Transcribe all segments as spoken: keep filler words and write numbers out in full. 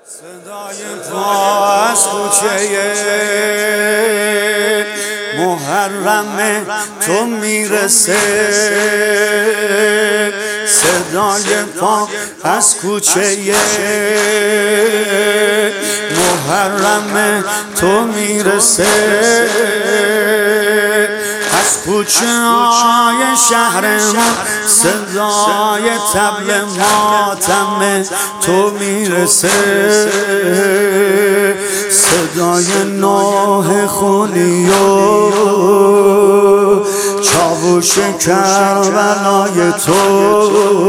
صدای پا از کوچه محرم تو میرسه، صدای پا از کوچه محرم تو میرسه، از کوچه های شهر ما صدای طبل ماتم تو میرسه، صدای نوح خونی و چاوش کربلای تو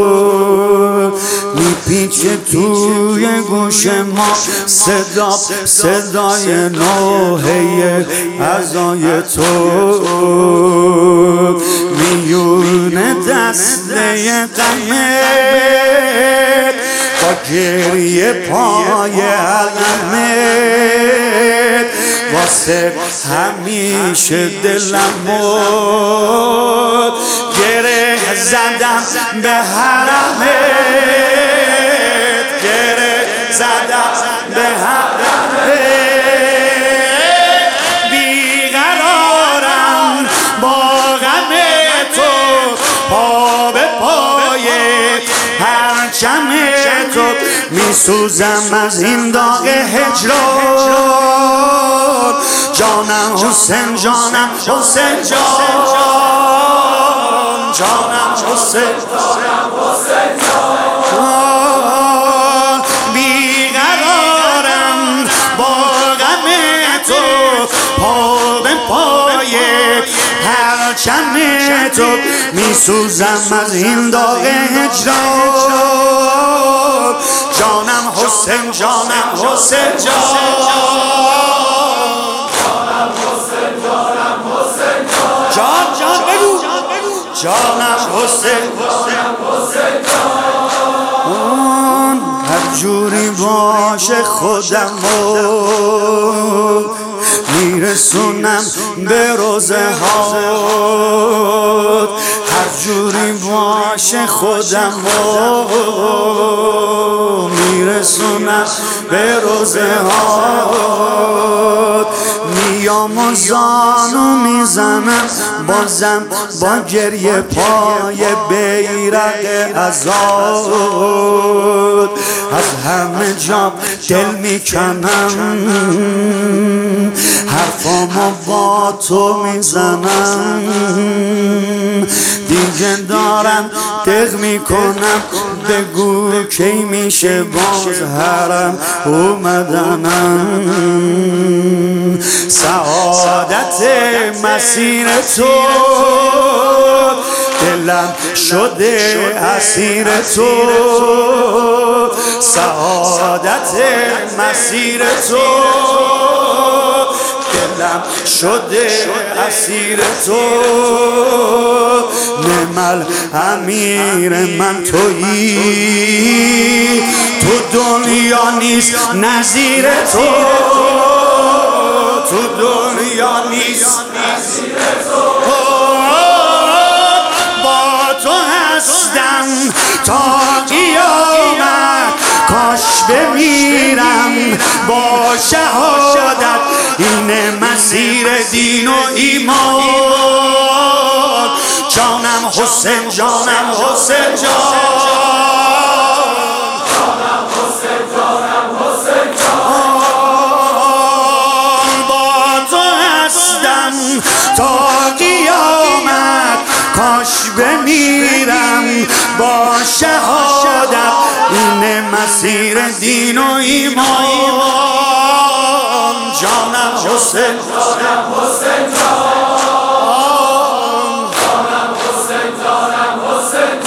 میپیچه توی گوش ما، صدا صدای نوحه عزای تو میونه دسته غمه با گریه پای علمت، واسه همیشه دلمو گره زدم به حرمت، گره زدم به حرمت، بیقرارم با غم تو، پا به پای پرچم تو میسوزم از این داغ هجران، جانم حسین جانم حسین جان، جانم حسین جانم حسین جان، بیقرارم با غم تو، پا به پای پرچم تو میسوزم از این داغ هجران، جانم حسین جانم حسین جان، جانم حسین جانم حسین جان، جان جان بگو جانم حسین جانم حسین جان، هر جوری باشه خودمو میرسونم به روزه هات، هر جوری باشه خودمو میرسونم به روزه هات، میام و زانو میزنم بازم با گریه پای بیرق ازاد، از همه جا دل میکنم حرفامو با تو میزنم، دیگه دارم دق میکنم بگو کی میشه باز حرم اومدنم، سعادت مسیر تو دلم شده اسیر تو، سعادت مسیر تو دلم شده اسیر تو، نمل امیر من تویی، تو دنیا نیست نظیر تو، تو دنیا نیست نظیر تو، با تو هستم تا قیامت، کاش بمیرم با شهادت، اینه مسیر دین و ایمان، جانم حسین جانم حسین جان، جانم حسین جانم حسین جان، با تو هستم تا قیامت، کاش بمیرم با شهادت، اینه مسیر دین و ایمان، جانم حسین جانم حسین جان، جانم حسین جانم حسین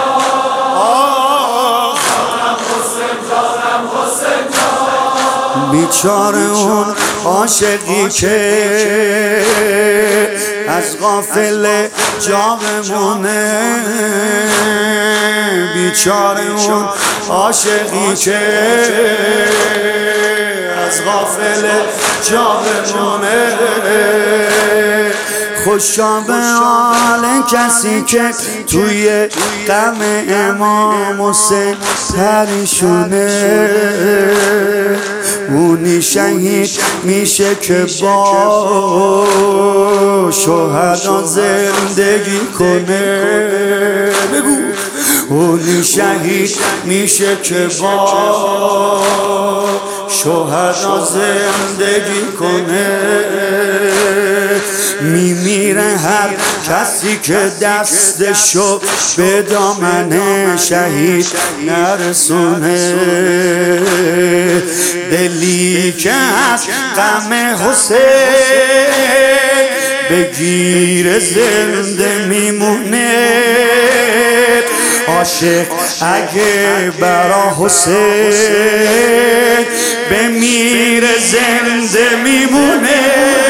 جان، جانم حسین جانم حسین جان، بیچاره اون عاشقی که از غافل جا بمونه، بیچاره اون عاشقی که از غافل جا بمونه، خوشا به حال کسی که توی غم امام حسین پریشونه. شهید میشه که با شهدا زندگی کنه. بگو اونی شهید میشه که با شهدا زندگی کنه. میمیره هر کسی که دستشو به دامن شهید نرسونه. دلی که از غم حسین بگیر زنده میمونه. عاشق اگه برا حسین بمیره زنده میمونه.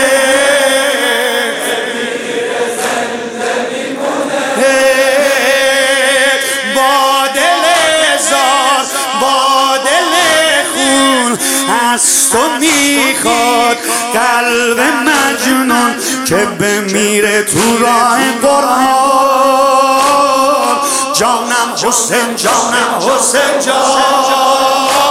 با دل زار با دل خون از تو میخواد قلب مجنون که بمیره تو راه قرآن. جانم حسین جانم حسین جان